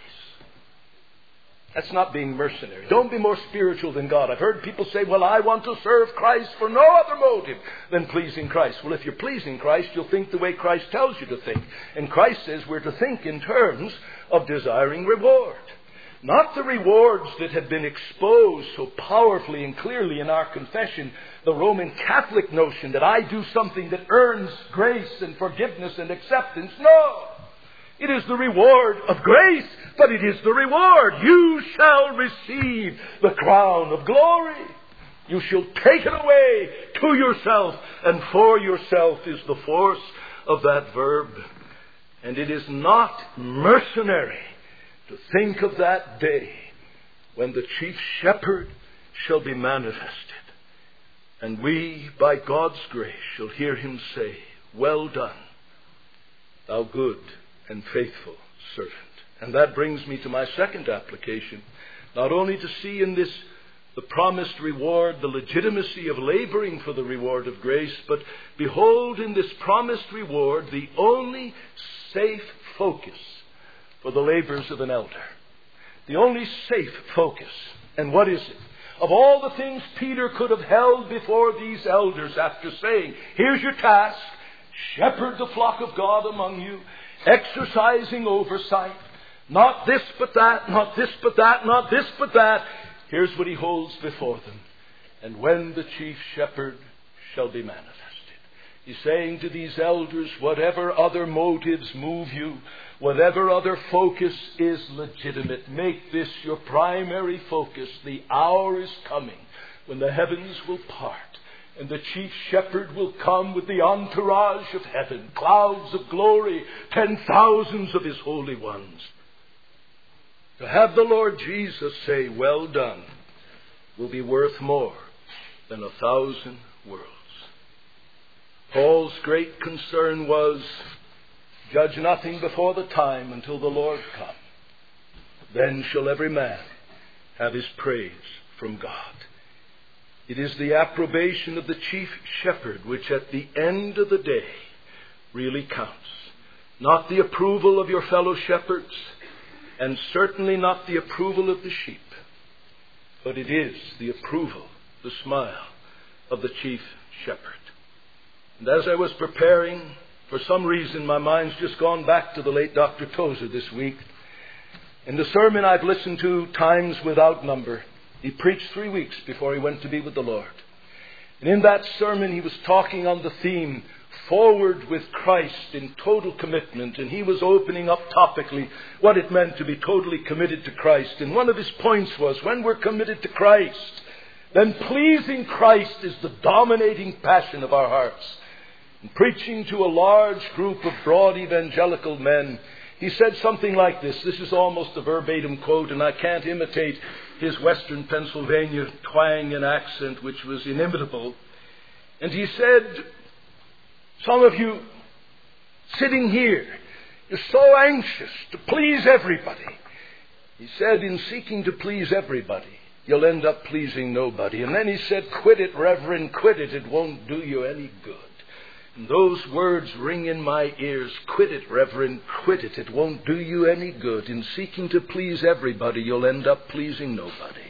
S2: That's not being mercenary. Don't be more spiritual than God. I've heard people say, well, I want to serve Christ for no other motive than pleasing Christ. Well, if you're pleasing Christ, you'll think the way Christ tells you to think. And Christ says we're to think in terms of desiring reward. Not the rewards that have been exposed so powerfully and clearly in our confession, the Roman Catholic notion that I do something that earns grace and forgiveness and acceptance. No! It is the reward of grace, but it is the reward. You shall receive the crown of glory. You shall take it away to yourself, and for yourself is the force of that verb. And it is not mercenary to think of that day when the chief shepherd shall be manifested. And we, by God's grace, shall hear him say, "Well done, thou good and faithful servant." And that brings me to my second application. Not only to see in this the promised reward, the legitimacy of laboring for the reward of grace, but behold in this promised reward the only safe focus for the labors of an elder. The only safe focus. And what is it? Of all the things Peter could have held before these elders after saying, "Here's your task, shepherd the flock of God among you, exercising oversight, not this but that, not this but that, not this but that." Here's what he holds before them. "And when the chief shepherd shall be manifested." He's saying to these elders, whatever other motives move you, whatever other focus is legitimate, make this your primary focus. The hour is coming when the heavens will part and the chief shepherd will come with the entourage of heaven, clouds of glory, ten thousands of his holy ones. To have the Lord Jesus say, "Well done," will be worth more than a thousand worlds. Paul's great concern was, "Judge nothing before the time until the Lord come. Then shall every man have his praise from God." It is the approbation of the chief shepherd which at the end of the day really counts. Not the approval of your fellow shepherds, and certainly not the approval of the sheep. But it is the approval, the smile of the chief shepherd. And as I was preparing, for some reason my mind's just gone back to the late Doctor Tozer this week. In the sermon I've listened to times without number, he preached three weeks before he went to be with the Lord. And in that sermon he was talking on the theme, forward with Christ in total commitment. And he was opening up topically what it meant to be totally committed to Christ. And one of his points was, when we're committed to Christ, then pleasing Christ is the dominating passion of our hearts. And preaching to a large group of broad evangelical men, he said something like this. This is almost a verbatim quote, and I can't imitate his Western Pennsylvania twang and accent, which was inimitable. And he said, "Some of you sitting here, you're so anxious to please everybody." He said, "In seeking to please everybody, you'll end up pleasing nobody." And then he said, "Quit it, Reverend, quit it. It won't do you any good." And those words ring in my ears. Quit it, Reverend, quit it. It won't do you any good. In seeking to please everybody, you'll end up pleasing nobody.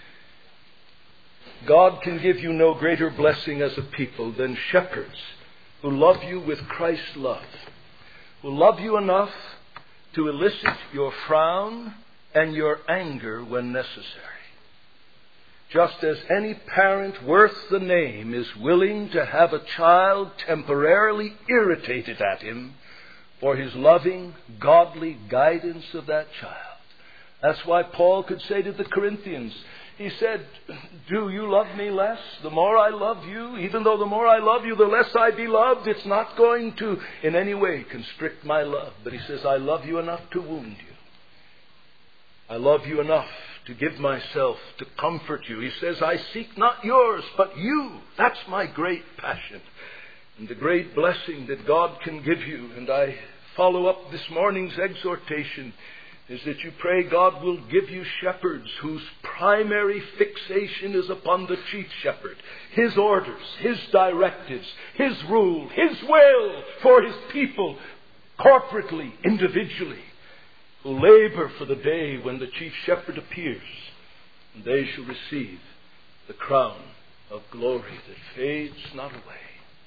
S2: God can give you no greater blessing as a people than shepherds who love you with Christ's love, who love you enough to elicit your frown and your anger when necessary. Just as any parent worth the name is willing to have a child temporarily irritated at him for his loving, godly guidance of that child. That's why Paul could say to the Corinthians, he said, "Do you love me less? The more I love you, even though the more I love you, the less I be loved, it's not going to in any way constrict my love." But he says, "I love you enough to wound you. I love you enough to give myself to comfort you." He says, "I seek not yours, but you." That's my great passion and the great blessing that God can give you. And I follow up this morning's exhortation is that you pray God will give you shepherds whose primary fixation is upon the chief shepherd, his orders, his directives, his rule, his will for his people, corporately, individually, who labor for the day when the chief shepherd appears, and they shall receive the crown of glory that fades not away.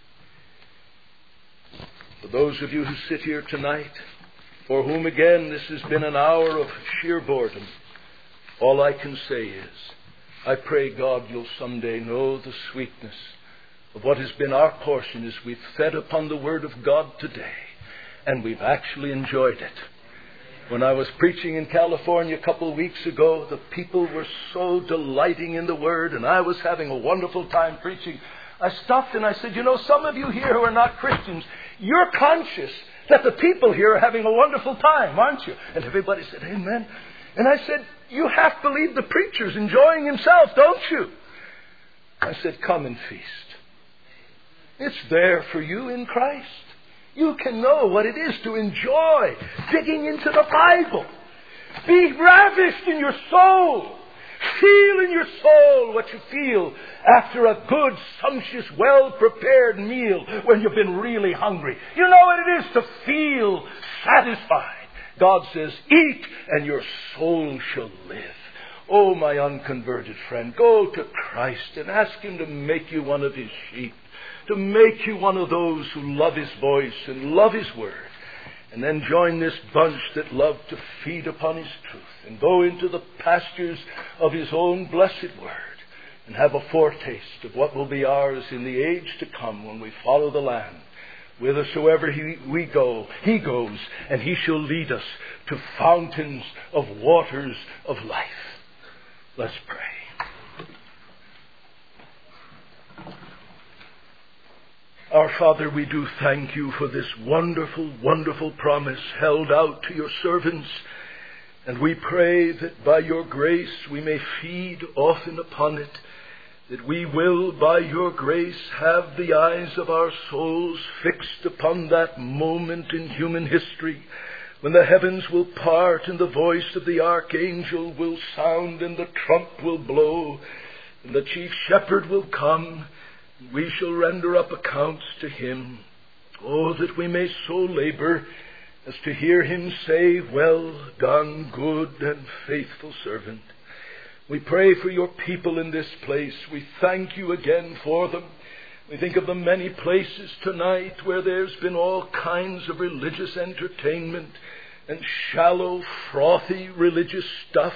S2: For those of you who sit here tonight, for whom again this has been an hour of sheer boredom, all I can say is, I pray God you'll someday know the sweetness of what has been our portion as we've fed upon the Word of God today. and we've actually enjoyed it. When I was preaching in California a couple of weeks ago, the people were so delighting in the Word, and I was having a wonderful time preaching. I stopped and I said, you know, some of you here who are not Christians, you're conscious that the people here are having a wonderful time, aren't you? And everybody said, amen. And I said, you half believe the preacher's enjoying himself, don't you? I said, come and feast. It's there for you in Christ. You can know what it is to enjoy digging into the Bible. Be ravished in your soul. Feel in your soul what you feel after a good, sumptuous, well-prepared meal when you've been really hungry. You know what it is to feel satisfied. God says, eat and your soul shall live. Oh, my unconverted friend, go to Christ and ask Him to make you one of His sheep, to make you one of those who love His voice and love His word. And then join this bunch that love to feed upon His truth and go into the pastures of His own blessed word and have a foretaste of what will be ours in the age to come when we follow the Lamb. Whithersoever he, we go, He goes, and He shall lead us to fountains of waters of life. Let's pray. Our Father, we do thank You for this wonderful, wonderful promise held out to Your servants. And we pray that by Your grace we may feed often upon it, that we will by Your grace have the eyes of our souls fixed upon that moment in human history when the heavens will part and the voice of the archangel will sound and the trump will blow and the chief shepherd will come. We shall render up accounts to Him. Oh, that we may so labor as to hear Him say, well done, good and faithful servant. We pray for Your people in this place. We thank You again for them. We think of the many places tonight where there's been all kinds of religious entertainment and shallow, frothy religious stuff.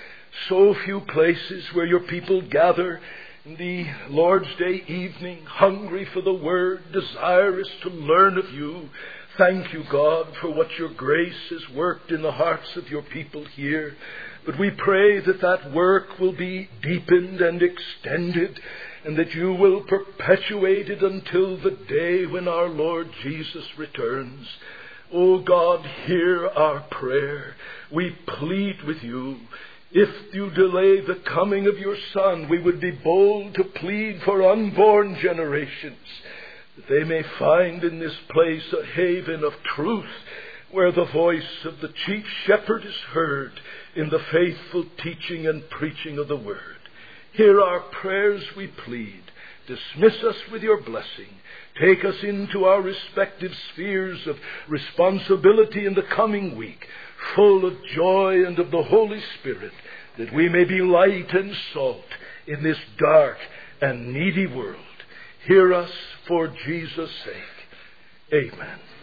S2: So few places where Your people gather in the Lord's Day evening, hungry for the Word, desirous to learn of You. Thank You, God, for what Your grace has worked in the hearts of Your people here. But we pray that that work will be deepened and extended, and that You will perpetuate it until the day when our Lord Jesus returns. O God, hear our prayer. We plead with You. If You delay the coming of Your Son, we would be bold to plead for unborn generations, that they may find in this place a haven of truth, where the voice of the chief shepherd is heard in the faithful teaching and preaching of the Word. Hear our prayers, we plead. Dismiss us with Your blessing. Take us into our respective spheres of responsibility in the coming week, full of joy and of the Holy Spirit, that we may be light and salt in this dark and needy world. Hear us for Jesus' sake. Amen.